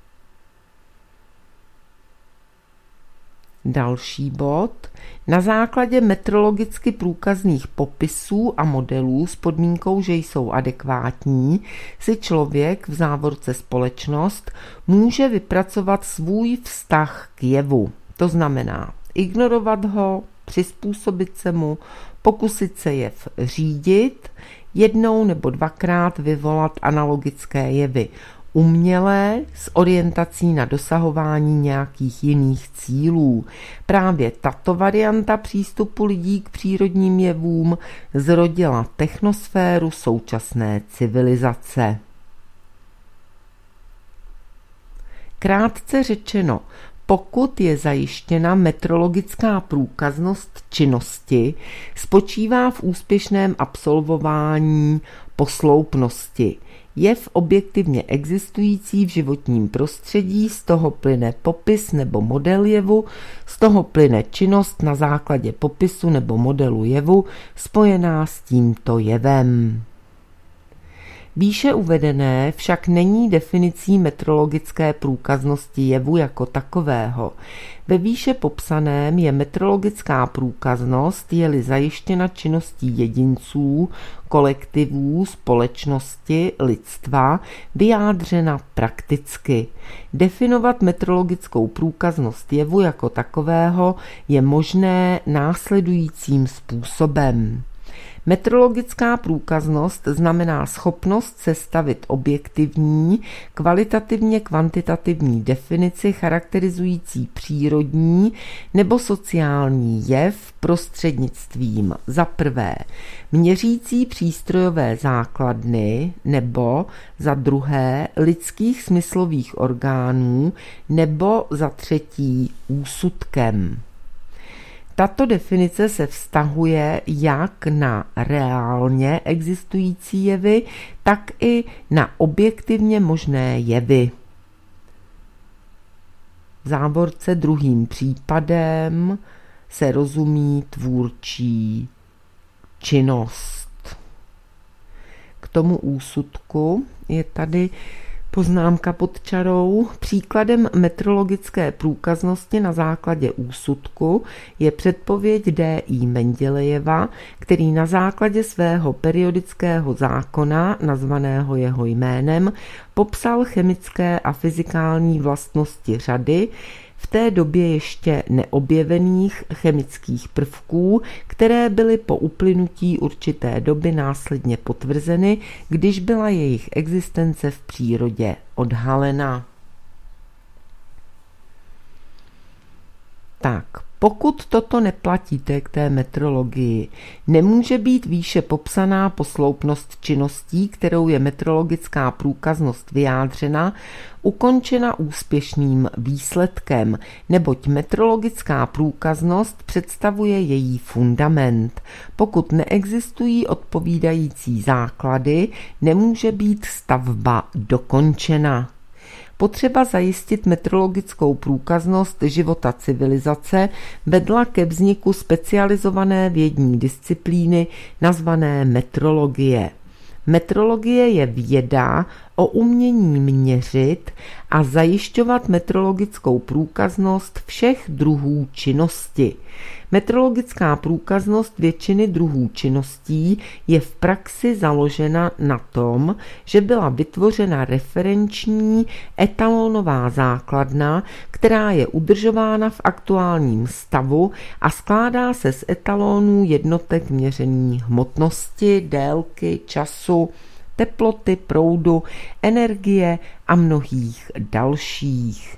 Další bod. Na základě metrologicky průkazných popisů a modelů s podmínkou, že jsou adekvátní, si člověk, v závorce společnost, může vypracovat svůj vztah k jevu. To znamená ignorovat ho, přizpůsobit se mu, pokusit se jev řídit, jednou nebo dvakrát vyvolat analogické jevy umělé s orientací na dosahování nějakých jiných cílů. Právě tato varianta přístupu lidí k přírodním jevům zrodila technosféru současné civilizace. Krátce řečeno, pokud je zajištěna metrologická průkaznost činnosti, spočívá v úspěšném absolvování posloupnosti. Jev objektivně existující v životním prostředí, z toho plyne popis nebo model jevu, z toho plyne činnost na základě popisu nebo modelu jevu spojená s tímto jevem. Výše uvedené však není definicí metrologické průkaznosti jevu jako takového. Ve výše popsaném je metrologická průkaznost, je-li zajištěna činností jedinců, kolektivů, společnosti, lidstva, vyjádřena prakticky. Definovat metrologickou průkaznost jevu jako takového je možné následujícím způsobem. Metrologická průkaznost znamená schopnost sestavit objektivní, kvalitativně kvantitativní definici charakterizující přírodní nebo sociální jev prostřednictvím za prvé měřící přístrojové základny nebo za druhé lidských smyslových orgánů nebo za třetí úsudkem. Tato definice se vztahuje jak na reálně existující jevy, tak i na objektivně možné jevy. V závorce druhým případem se rozumí tvůrčí činnost. K tomu úsudku je tady poznámka pod čarou. Příkladem metrologické průkaznosti na základě úsudku je předpověď D I Mendelejeva, který na základě svého periodického zákona, nazvaného jeho jménem, popsal chemické a fyzikální vlastnosti řady v té době ještě neobjevených chemických prvků, které byly po uplynutí určité doby následně potvrzeny, když byla jejich existence v přírodě odhalena. Tak, pokud toto neplatíte k té metrologii, nemůže být výše popsaná posloupnost činností, kterou je metrologická průkaznost vyjádřena, ukončena úspěšným výsledkem, neboť metrologická průkaznost představuje její fundament. Pokud neexistují odpovídající základy, nemůže být stavba dokončena. Potřeba zajistit metrologickou průkaznost života civilizace vedla ke vzniku specializované vědní disciplíny nazvané metrologie. Metrologie je věda o umění měřit a zajišťovat metrologickou průkaznost všech druhů činnosti. Metrologická průkaznost většiny druhů činností je v praxi založena na tom, že byla vytvořena referenční etalonová základna, která je udržována v aktuálním stavu a skládá se z etalonů jednotek měření hmotnosti, délky, času, teploty, proudu, energie a mnohých dalších.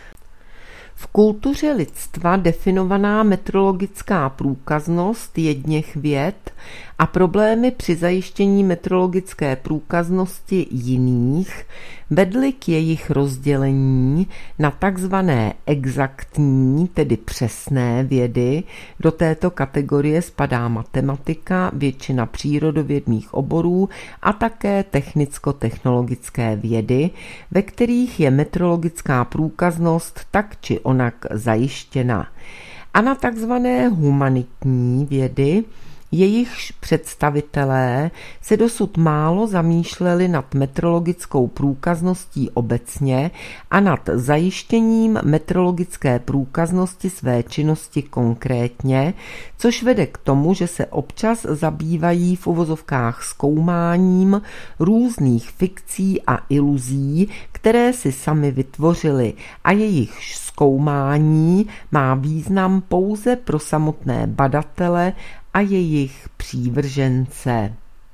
V kultuře lidstva definovaná metrologická průkaznost jedněch věd a problémy při zajištění metrologické průkaznosti jiných vedly k jejich rozdělení na takzvané exaktní, tedy přesné vědy. Do této kategorie spadá matematika, většina přírodovědných oborů a také technicko-technologické vědy, ve kterých je metrologická průkaznost tak či onak zajištěna. A na takzvané humanitní vědy, jejichž představitelé se dosud málo zamýšleli nad metrologickou průkazností obecně a nad zajištěním metrologické průkaznosti své činnosti konkrétně, což vede k tomu, že se občas zabývají v uvozovkách zkoumáním různých fikcí a iluzí, které si sami vytvořili a jejich zkoumání má význam pouze pro samotné badatele a jejich přívržence.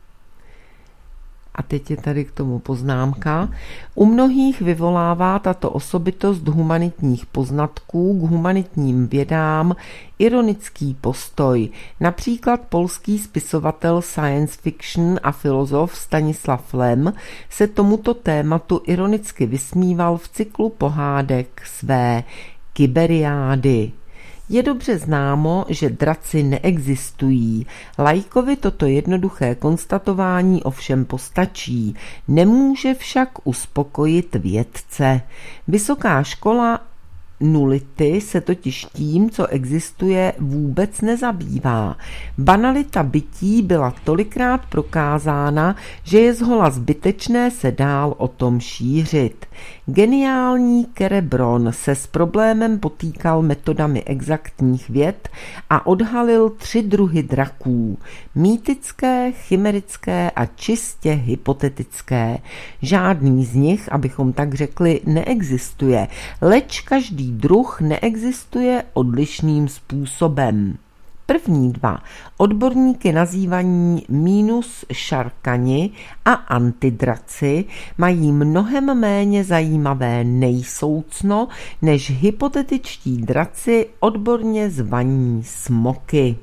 A teď je tady k tomu poznámka. U mnohých vyvolává tato osobitost humanitních poznatků k humanitním vědám ironický postoj. Například polský spisovatel science fiction a filozof Stanislav Lem se tomuto tématu ironicky vysmíval v cyklu pohádek své kyberiády. Je dobře známo, že draci neexistují. Laikovi toto jednoduché konstatování ovšem postačí. Nemůže však uspokojit vědce. Vysoká škola nulity se totiž tím, co existuje, vůbec nezabývá. Banalita bytí byla tolikrát prokázána, že je zhola zbytečné se dál o tom šířit. Geniální Kerebron se s problémem potýkal metodami exaktních věd a odhalil tři druhy draků. Mýtické, chimerické a čistě hypotetické. Žádný z nich, abychom tak řekli, neexistuje, leč každý druh neexistuje odlišným způsobem. První dva odborníky nazývaní mínus šarkani a antidraci mají mnohem méně zajímavé nejsoucno než hypotetičtí draci odborně zvaní smoky.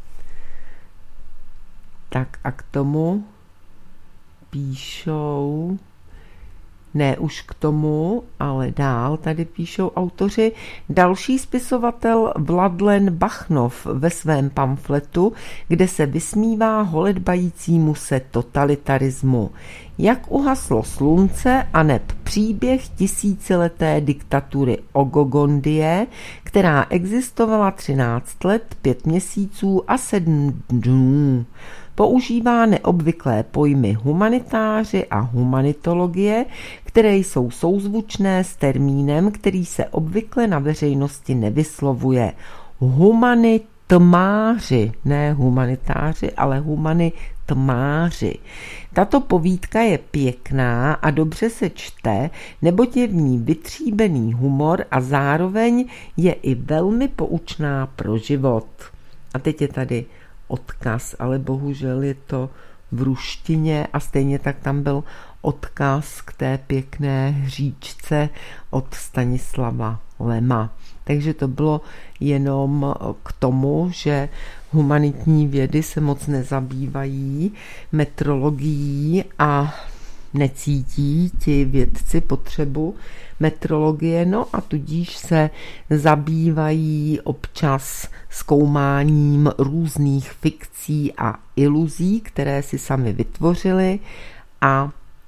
Tak a k tomu píšou... Ne už k tomu, ale dál tady píšou autoři. Další spisovatel Vladlen Bachnov ve svém pamfletu, kde se vysmívá holedbajícímu se totalitarismu. Jak uhaslo slunce aneb příběh tisícileté diktatury Ogogondie, která existovala třináct let, pět měsíců a sedm dnů. Používá neobvyklé pojmy humanitáři a humanitologie, které jsou souzvučné s termínem, který se obvykle na veřejnosti nevyslovuje. Humanitmáři, ne humanitáři, ale humanitmáři. Tato povídka je pěkná a dobře se čte, neboť je v ní vytříbený humor a zároveň je i velmi poučná pro život. A teď je tady odkaz, ale bohužel je to v ruštině a stejně tak tam byl odkaz k té pěkné hříčce od Stanislava Lema. Takže to bylo jenom k tomu, že humanitní vědy se moc nezabývají metrologií a necítí ti vědci potřebu metrologie, no a tudíž se zabývají občas zkoumáním různých fikcí a iluzí, které si sami vytvořili, a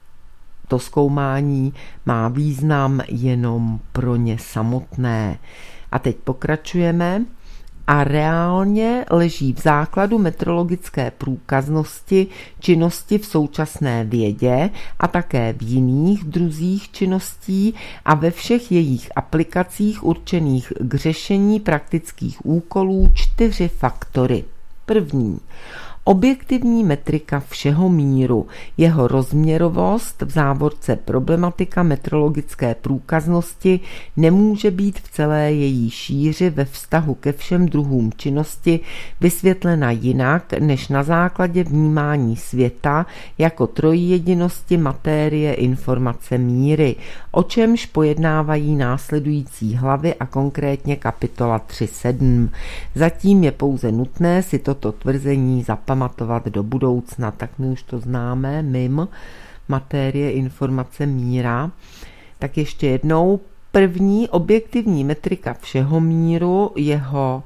to zkoumání má význam jenom pro ně samotné. A teď pokračujeme. A reálně leží v základu metrologické průkaznosti činnosti v současné vědě a také v jiných druzích činností a ve všech jejich aplikacích určených k řešení praktických úkolů čtyři faktory. První. Objektivní metrika všeho míru, jeho rozměrovost, v závorce problematika metrologické průkaznosti, nemůže být v celé její šíři ve vztahu ke všem druhům činnosti vysvětlena jinak než na základě vnímání světa jako trojjedinosti matérie, informace, míry, o čemž pojednávají následující hlavy a konkrétně kapitola tři sedm. Zatím je pouze nutné si toto tvrzení zapamatovat pamatovat do budoucna, tak my už to známe, mim, matérie, informace, míra. Tak ještě jednou, první objektivní metrika všeho míru, jeho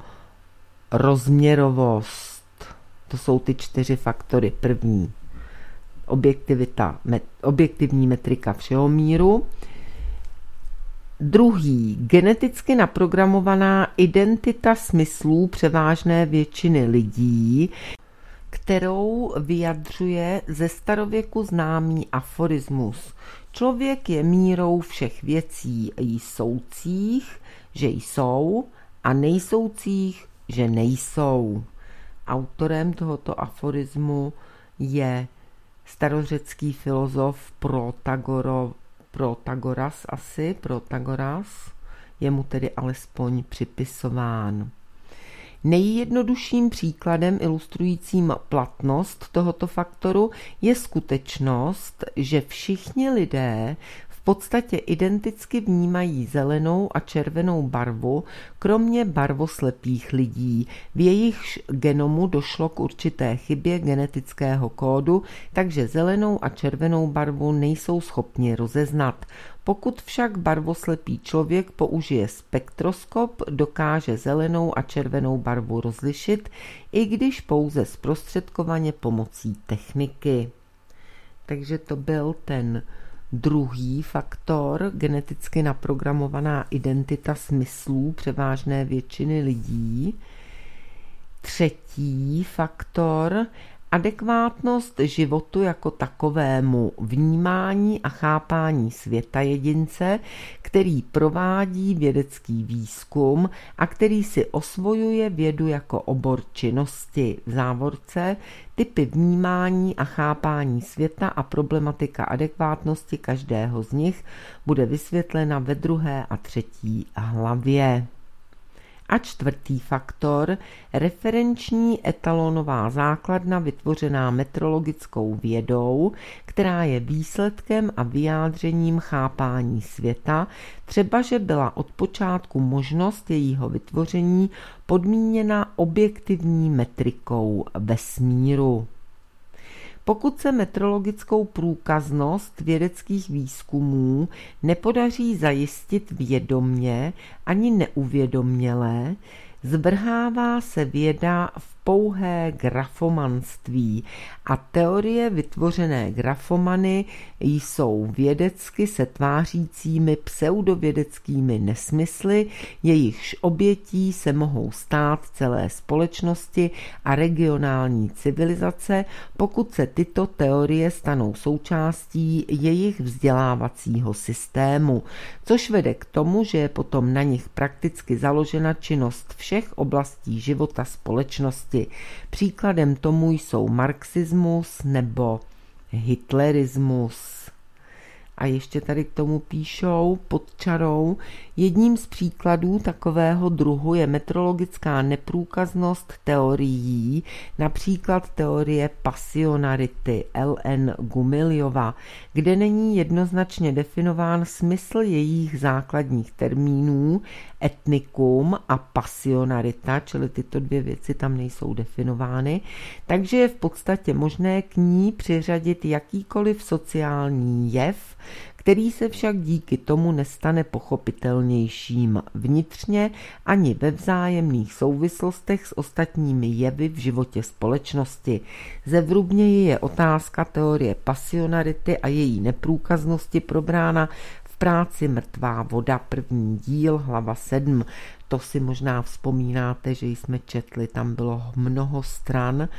rozměrovost. To jsou ty čtyři faktory. První, objektivita, met, objektivní metrika všeho míru. Druhý, geneticky naprogramovaná identita smyslů převážné většiny lidí, kterou vyjadřuje ze starověku známý aforismus. Člověk je mírou všech věcí jsoucích, že jsou, a nejsoucích, že nejsou. Autorem tohoto aforismu je starořecký filozof Protagoro, Protagoras asi, Protagoras, je mu tedy alespoň připisován. Nejjednodušším příkladem ilustrujícím platnost tohoto faktoru je skutečnost, že všichni lidé v podstatě identicky vnímají zelenou a červenou barvu, kromě barvoslepých lidí. V jejichž genomu došlo k určité chybě genetického kódu, takže zelenou a červenou barvu nejsou schopni rozeznat. Pokud však barvoslepý člověk použije spektroskop, dokáže zelenou a červenou barvu rozlišit, i když pouze zprostředkovaně pomocí techniky. Takže to byl ten druhý faktor, geneticky naprogramovaná identita smyslů převážné většiny lidí. Třetí faktor, adekvátnost životu jako takovému, vnímání a chápání světa jedince, který provádí vědecký výzkum a který si osvojuje vědu jako obor činnosti, v závorce, typy vnímání a chápání světa a problematika adekvátnosti každého z nich bude vysvětlena ve druhé a třetí hlavě. A čtvrtý faktor, referenční etalonová základna vytvořená metrologickou vědou, která je výsledkem a vyjádřením chápání světa, třebaže byla od počátku možnost jejího vytvoření podmíněna objektivní metrikou vesmíru. Pokud se metrologickou průkaznost vědeckých výzkumů nepodaří zajistit vědomě ani neuvědoměle, zvrhává se věda v pouhé grafomanství a teorie vytvořené grafomany jsou vědecky se tvářícími pseudovědeckými nesmysly, jejichž obětí se mohou stát celé společnosti a regionální civilizace, pokud se tyto teorie stanou součástí jejich vzdělávacího systému, což vede k tomu, že je potom na nich prakticky založena činnost všech oblastí života společnosti. Příkladem tomu jsou marxismus nebo hitlerismus. A ještě tady k tomu píšou pod čarou, jedním z příkladů takového druhu je metrologická neprůkaznost teorií, například teorie pasionarity L N Gumiljova, kde není jednoznačně definován smysl jejich základních termínů, etnikum a pasionarita, čili tyto dvě věci tam nejsou definovány, takže je v podstatě možné k ní přiřadit jakýkoliv sociální jev, který se však díky tomu nestane pochopitelnějším vnitřně ani ve vzájemných souvislostech s ostatními jevy v životě společnosti. Zevrubněji je otázka teorie pasionarity a její neprůkaznosti probrána v práci Mrtvá voda, první díl, hlava sedm. To si možná vzpomínáte, že jsme četli, tam bylo mnoho stran,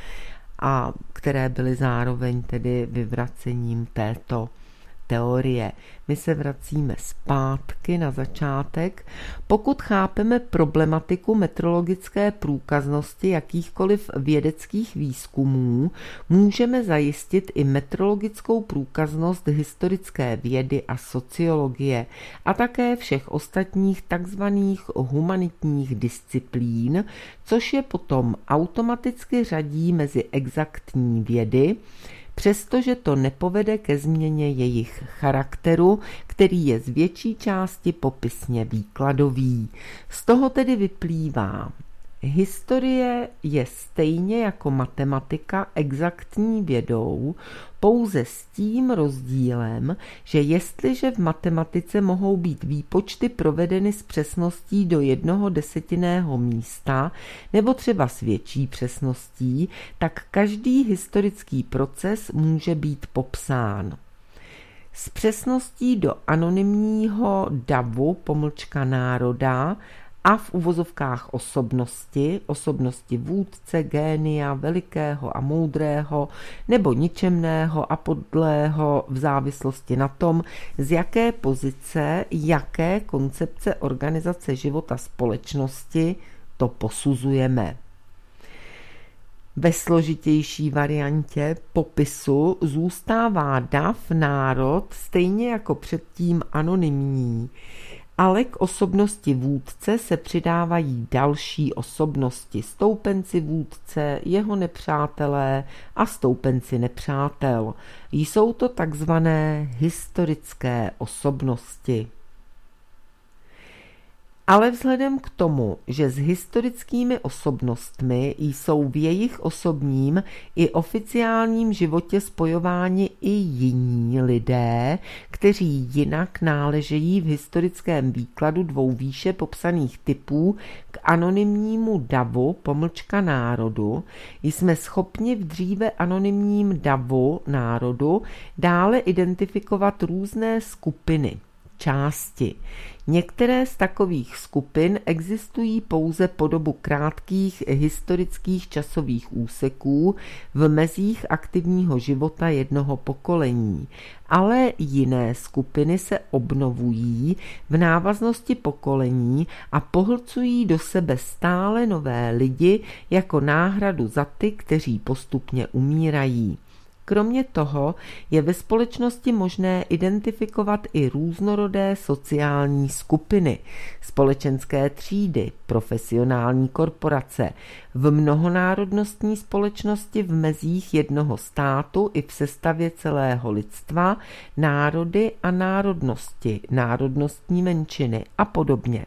a které byly zároveň tedy vyvracením této teorie. My se vracíme zpátky na začátek. Pokud chápeme problematiku metrologické průkaznosti jakýchkoliv vědeckých výzkumů, můžeme zajistit i metrologickou průkaznost historické vědy a sociologie a také všech ostatních takzvaných humanitních disciplín, což je potom automaticky řadí mezi exaktní vědy, přestože to nepovede ke změně jejich charakteru, který je z větší části popisně výkladový. Z toho tedy vyplývá, historie je stejně jako matematika exaktní vědou, pouze s tím rozdílem, že jestliže v matematice mohou být výpočty provedeny s přesností do jednoho desetinného místa nebo třeba s větší přesností, tak každý historický proces může být popsán s přesností do anonymního davu, pomlčka národa, a v uvozovkách osobnosti, osobnosti vůdce, génia, velikého a moudrého, nebo ničemného a podlého v závislosti na tom, z jaké pozice, jaké koncepce organizace života společnosti to posuzujeme. Ve složitější variantě popisu zůstává dav národ stejně jako předtím anonymní, ale k osobnosti vůdce se přidávají další osobnosti, stoupenci vůdce, jeho nepřátelé a stoupenci nepřátel. Jsou to takzvané historické osobnosti. Ale vzhledem k tomu, že s historickými osobnostmi jsou v jejich osobním i oficiálním životě spojováni i jiní lidé, kteří jinak náležejí v historickém výkladu dvou výše popsaných typů k anonymnímu davu pomlčka národu, jsme schopni v dříve anonymním davu národu dále identifikovat různé skupiny, části. Některé z takových skupin existují pouze po dobu krátkých historických časových úseků v mezích aktivního života jednoho pokolení, ale jiné skupiny se obnovují v návaznosti pokolení a pohlcují do sebe stále nové lidi jako náhradu za ty, kteří postupně umírají. Kromě toho je ve společnosti možné identifikovat i různorodé sociální skupiny, společenské třídy, profesionální korporace, v mnohonárodnostní společnosti v mezích jednoho státu i v sestavě celého lidstva, národy a národnosti, národnostní menšiny a podobně.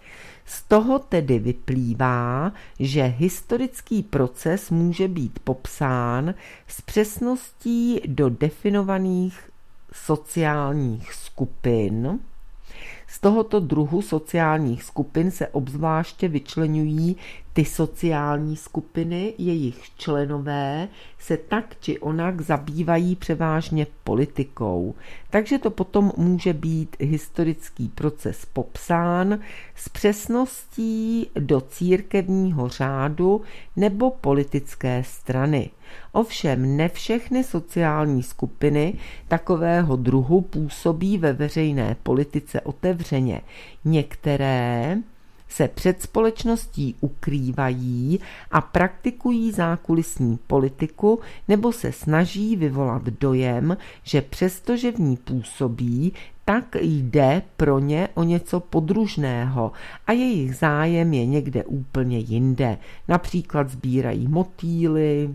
Z toho tedy vyplývá, že historický proces může být popsán s přesností do definovaných sociálních skupin. Z tohoto druhu sociálních skupin se obzvláště vyčleňují ty sociální skupiny, jejich členové se tak či onak zabývají převážně politikou. Takže to potom může být historický proces popsán s přesností do církevního řádu nebo politické strany. Ovšem ne všechny sociální skupiny takového druhu působí ve veřejné politice otevřeně. Některé se před společností ukrývají a praktikují zákulisní politiku nebo se snaží vyvolat dojem, že přestože v ní působí, tak jde pro ně o něco podružného a jejich zájem je někde úplně jinde. Například sbírají motýly,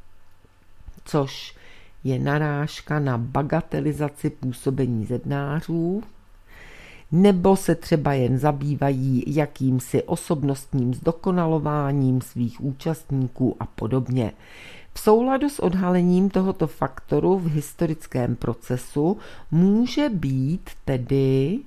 což je narážka na bagatelizaci působení zednářů, nebo se třeba jen zabývají jakýmsi osobnostním zdokonalováním svých účastníků a podobně. V souladu s odhalením tohoto faktoru v historickém procesu může být tedy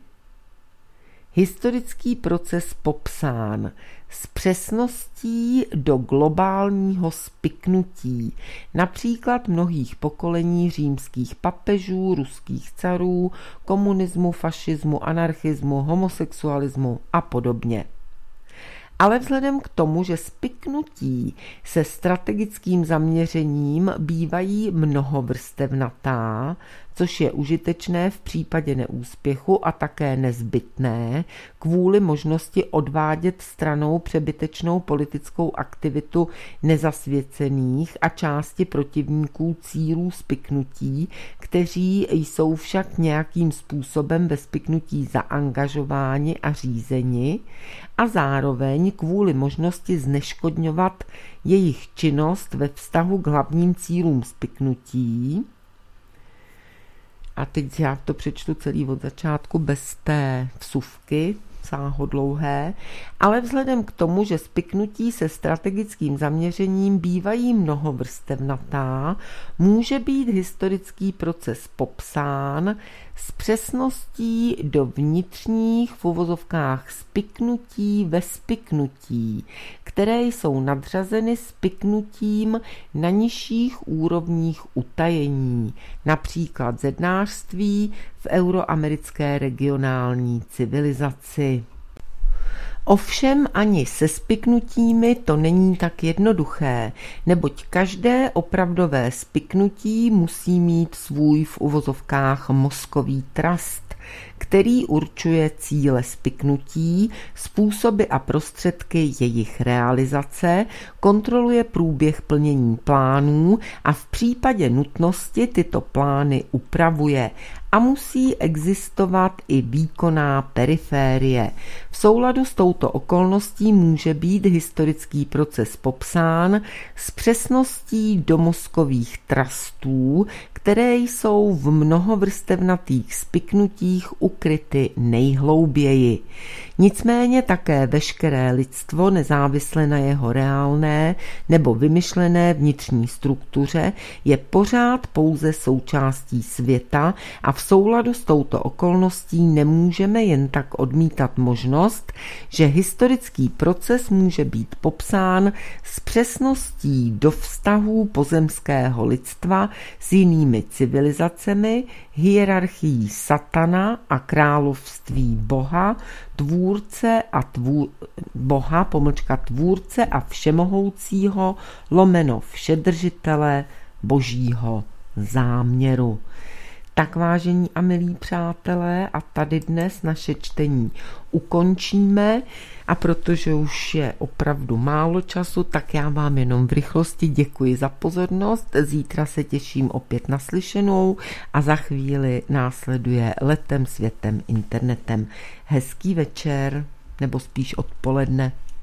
historický proces popsán s přesností do globálního spiknutí, například mnohých pokolení římských papežů, ruských carů, komunismu, fašismu, anarchismu, homosexualismu a podobně. Ale vzhledem k tomu, že spiknutí se strategickým zaměřením bývají mnohovrstevnatá, což je užitečné v případě neúspěchu a také nezbytné kvůli možnosti odvádět stranou přebytečnou politickou aktivitu nezasvěcených a části protivníků cílů spiknutí, kteří jsou však nějakým způsobem ve spiknutí zaangažováni a řízeni, a zároveň kvůli možnosti zneškodňovat jejich činnost ve vztahu k hlavním cílům spiknutí. A teď já to přečtu celý od začátku bez té vsuvky sáhodlouhé, ale vzhledem k tomu, že spiknutí se strategickým zaměřením bývají mnohovrstevnatá, může být historický proces popsán s přesností do vnitřních v uvozovkách spiknutí ve spiknutí, které jsou nadřazeny spiknutím na nižších úrovních utajení, například zednářství v euroamerické regionální civilizaci. Ovšem ani se spiknutími to není tak jednoduché, neboť každé opravdové spiknutí musí mít svůj v uvozovkách mozkový trust, který určuje cíle spiknutí, způsoby a prostředky jejich realizace, kontroluje průběh plnění plánů a v případě nutnosti tyto plány upravuje. A musí existovat i výkonná periférie. V souladu s touto okolností může být historický proces popsán s přesností do mozkových trustů, které jsou v mnohovrstevnatých spiknutích myslicích ukryty nejhlouběji. Nicméně také veškeré lidstvo, nezávisle na jeho reálné nebo vymyšlené vnitřní struktuře, je pořád pouze součástí světa a v souladu s touto okolností nemůžeme jen tak odmítat možnost, že historický proces může být popsán s přesností do vztahů pozemského lidstva s jinými civilizacemi, hierarchií satana a království Boha, tvůrce a tvůr, Boha, pomlčka tvůrce a všemohoucího, lomeno všedržitele božího záměru. Tak, vážení a milí přátelé, a tady dnes naše čtení ukončíme, a protože už je opravdu málo času, tak já vám jenom v rychlosti děkuji za pozornost. Zítra se těším opět na slyšenou a za chvíli následuje Letem světem internetem. Hezký večer, nebo spíš odpoledne.